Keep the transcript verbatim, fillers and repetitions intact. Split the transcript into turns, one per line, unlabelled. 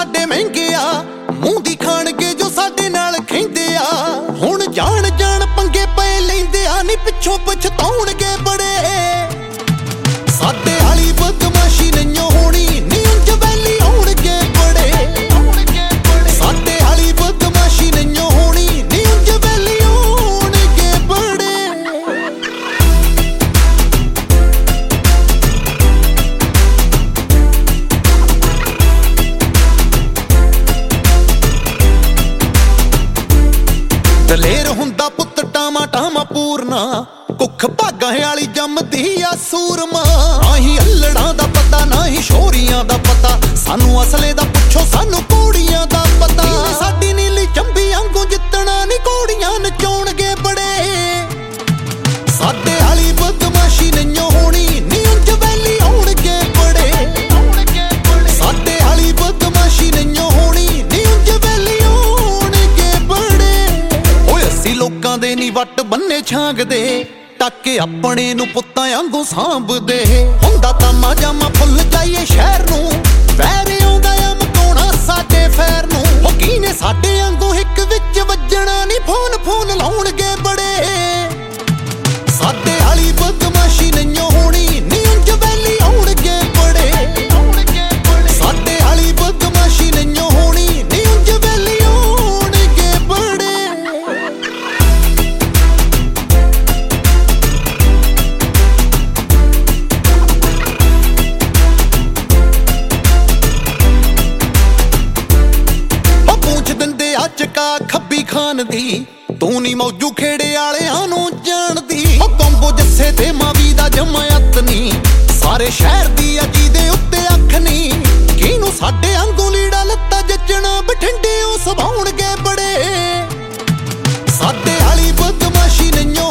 ਸਾਡੇ ਮਹਿੰਗੇ ਆ, ਮੂੰਹ ਦੀ ਖਾਣਗੇ ਜੋ ਸਾਡੇ ਨਾਲ ਖਹਿੰਦੇ ਆ। ਹੁਣ ਜਾਣ ਜਾਣ ਪੰਗੇ ਪਏ ਲੈਂਦੇ ਆ, ਨੀ ਪਿੱਛੋਂ ਪਛਤਾਉਣਗੇ ਬੜੇ। ਸਾਡੇ ਵਾਲੀ ਬਦਮਾਸ਼ੀ ਨਹੀਂਓ ਹੋਣੀ, ਨੀ ਉਂਝ ਵੈਲੀ ਆਉਣਗੇ ਬੜੇ। ਸਾਡੇ ਵਾਲੀ ਬਦਮਾਸ਼ੀ ਨਹੀਂਓ ਹੋਣੀ, ਨੀ ਉਂਝ ਵੈਲੀ ਆਉਣਗੇ ਬੜੇ। ਦਲੇਰ ਹੁੰਦਾ ਪੁੱਤ ਟਾਮਾ ਟਾਮਾ ਪੂਰਨਾ, ਕੁੱਖ ਭਾਗਾਂ ਵਾਲੀ ਜੰਮਦੀ ਆ ਸੂਰਮਾ। ਨਾ ਹੀ ਅਲੜਾਂ ਦਾ ਪਤਾ, ਨਾ ਹੀ ਸ਼ੋਰੀਆਂ ਦਾ ਪਤਾ, ਸਾਨੂੰ ਅਸਲੇ ਦਾ ਪੁੱਛੋ ਸਾਨੂੰ ਘੋੜੀਆਂ ਦਾ ਪਤਾ। ਸਾਡੀ ਨੀਲੀ ਚੰਬੀ ਵਾਂਗੂ ਜਿੱਤਣਾ ਨੀ ਘੋੜੀਆਂ ਨਚਾਉਣਗੇ ਬੜੇ। ਸਾਡੇ ਵਾਲੀ ਬਦਮਾਸ਼ੀ ਨਹੀਂਓ ਹੋਣੀ, ਨੀ ਉਂਝ ਵੈਲੀ ਆਉਣਗੇ ਬੜੇ। ਸਾਡੇ ਵਾਲੀ ਬਦਮਾਸ਼ੀ ਨਹੀਂਓ ਹੋਣੀ, ਨੀ ਉਂਝ ਵੈਲੀ ਆਉਣਗੇ ਬੜੇ। ਓਏ ਅਸੀਂ ਲੋਕਾਂ ਦੇ ਨੀ ਵੱਟ ਬੰਨੇ ਛਾਂਗਦੇ, ਟੱਕੇ ਆਪਣੇ ਨੂੰ ਪੁੱਤਾਂ ਵਾਂਗੂ ਸਾਂਭਦੇ। ਹੁੰਦਾ ਤਾਮਾ ਜਾਮਾ ਫੁੱਲ ਜਾਈਏ ਸ਼ਹਿਰ ਨੂੰ, ਵੈਰ ਆਉਂਦਾ ਆ ਮਕਾਉਣਾ ਸਾਡੇ ਫੈਰ ਨੂੰ। ਉਹ ਕੀ ਨੇ ਸਾਡੇ ਵਾਂਗੂ ਹਿੱਕ ਵਿੱਚ ਵੱਜਣਾ, ਨੀ ਫੋਨ ਫੋਨ ਲਾਉਣਗੇ ਬੜੇ। ਸਾਡੇ ਵਾਲੀ ਬਦਮਾਸ਼ੀ ਨਹੀਂਓ ਹੋਣੀ, ਨੀ ਉਂਝ ਵੈਲੀ ਆਉਣਗੇ ਬੜੇ। ਸਾਡੇ ਵਾਲੀ ਬਦਮਾਸ਼ੀ ਨਹੀਂਓ ਹੋਣੀ, ਨੀ ਉਂਝ ਵੈਲੀ ਆਉਣਗੇ ਬੜੇ। ਚਕਾ ਖੱਬੀ ਖਾਨ ਦੀ, ਤੂੰ ਨੀ ਮੌਜੂ ਖੇੜੇ ਵਾਲਿਆਂ ਨੂੰ ਜਾਣਦੀ। ਉਹ ਕੰਬੋ ਜੱਸੇ ਤੇ ਮਾਵੀ ਦਾ ਜਮਾਇਤ ਨੀ, ਸਾਰੇ ਸ਼ਹਿਰ ਦੀ ਆ ਜਿਹਦੇ ਉੱਤੇ ਅੱਖ ਨੀ। ਕਿਹਨੂੰ ਸਾਡੇ ਵਾਂਗੂ ਲੀੜਾ ਲੱਤਾ ਜੱਜਣਾ, ਬਠਿੰਡੇ ਉਹ ਸਵਾਉਣਗੇ ਬੜੇ। ਸਾਡੇ ਵਾਲੀ ਬਦਮਾਸ਼ੀ ਨਹੀਂਓ